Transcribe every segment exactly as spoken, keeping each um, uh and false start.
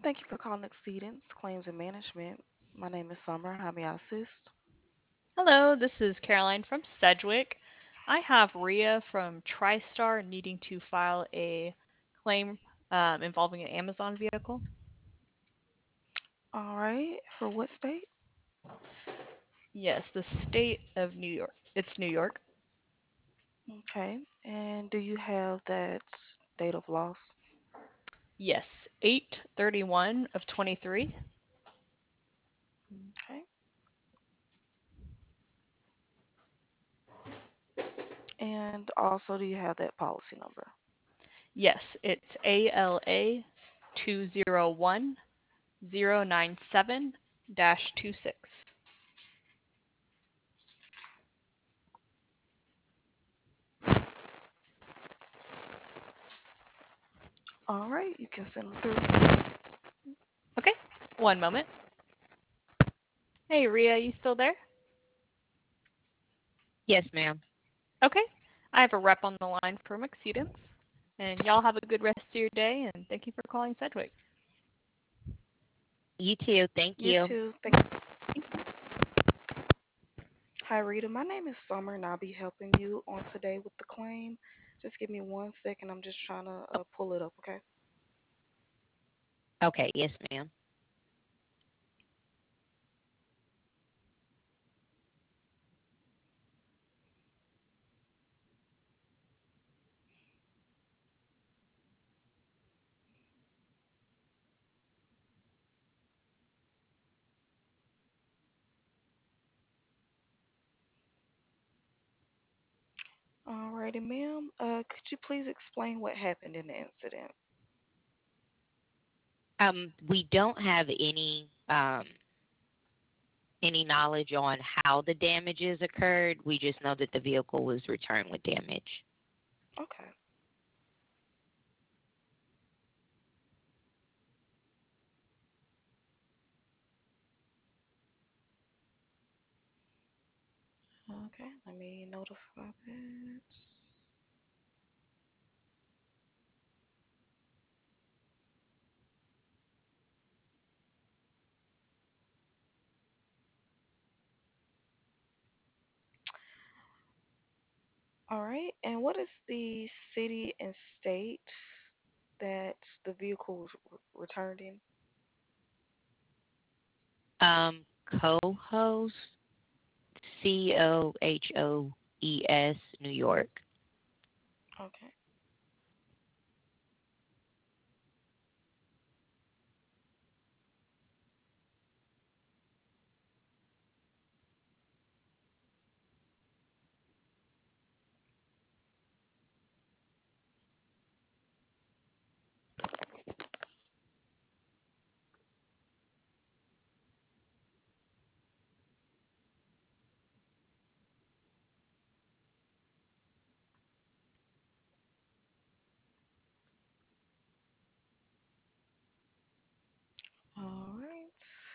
Thank you for calling Exceedance Claims and Management. My name is Summer. How may I assist? Hello, this is Caroline from Sedgwick. I have Ria from TriStar needing to file a claim um, involving an Amazon vehicle. All right. For what state? Yes, the state of New York. It's New York. Okay. And do you have that date of loss? Yes, eight thirty-one of twenty-three. Okay. And also, do you have that policy number? Yes, it's A L A two zero one zero nine seven dash two six. All right. You can send them through. Okay, one moment. Hey, Ria, you still there? Yes, ma'am. Okay. I have a rep on the line from Exceedance. And y'all have a good rest of your day, and thank you for calling Sedgwick. You too. Thank You you. too. Thank you. Hi, Rita. My name is Summer, and I'll be helping you on today with the claim. Just give me one second. I'm just trying to uh, pull it up, okay? Okay, yes, ma'am. All righty, ma'am. Uh, could you please explain what happened in the incident? Um, we don't have any um any knowledge on how the damages occurred. We just know that the vehicle was returned with damage. Okay. Okay, let me notify that. All right, and what is the city and state that the vehicle was r- returned in? Um, co-host C O H O E S New York. Okay. All right.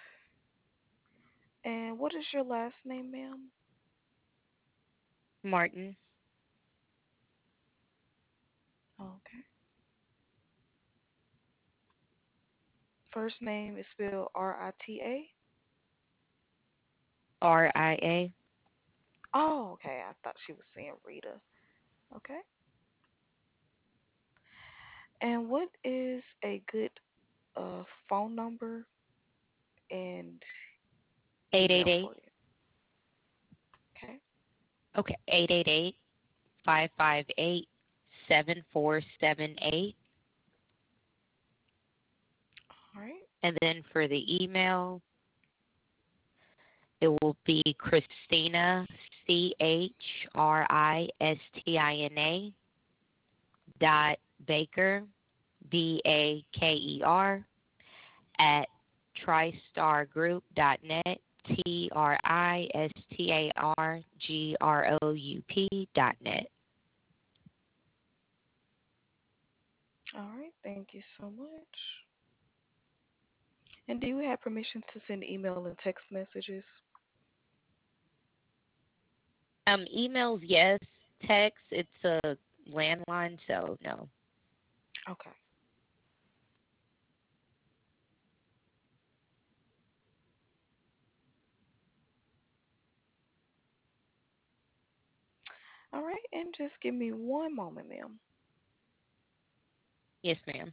And what is your last name, ma'am? Martin. Okay. First name is spelled R I T A. R I A. Oh, okay. I thought she was saying Rita. Okay. And what is a good uh phone number and Eight eight email eight. for you? Okay. Okay, eight eight eight five five eight seven four seven eight. All right. And then for the email, it will be Christina, C H R I S T I N A dot Baker, B A K E R, at tristargroup dot net, T R I S T A R G R O U P dot net. All right. Thank you so much. And do you have permission to send email and text messages? Um, emails, yes. Text, it's a landline, so no. Okay. All right, and just give me one moment, ma'am. Yes, ma'am.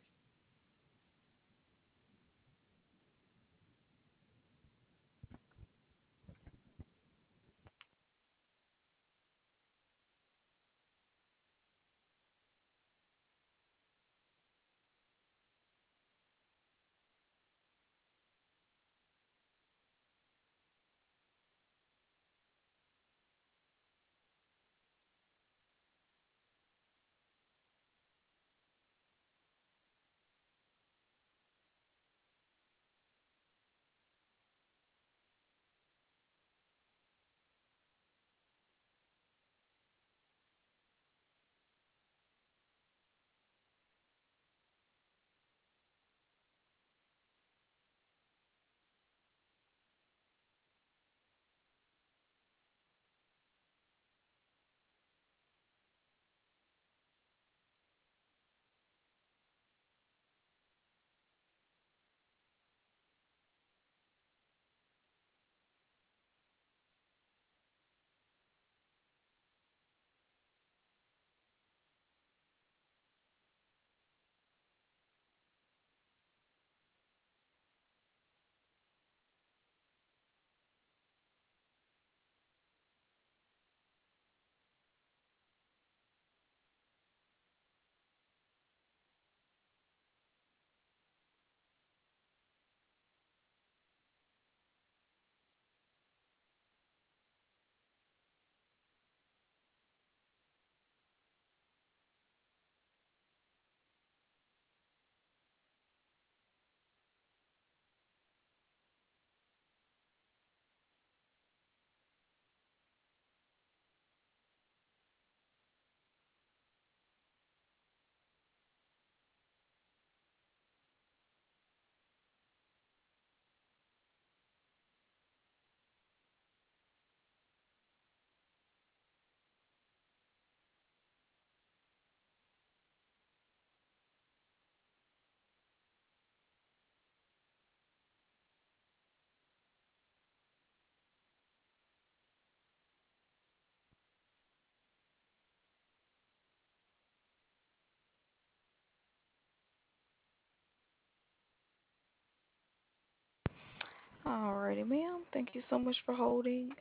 Alrighty, ma'am. Thank you so much for holding.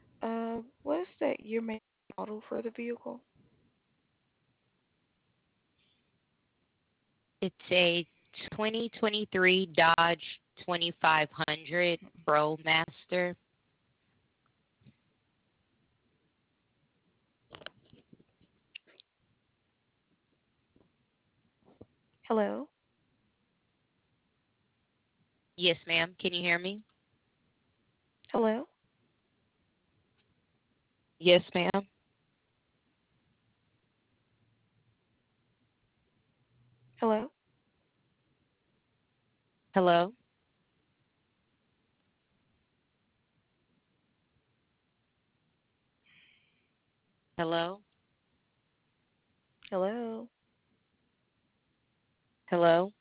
Uh, what is that year, make, model for the vehicle? It's a twenty twenty-three Dodge twenty-five hundred Pro Master. Hello? Yes, ma'am. Can you hear me? Hello? Yes, ma'am. Hello? Hello? Hello? Hello? Hello?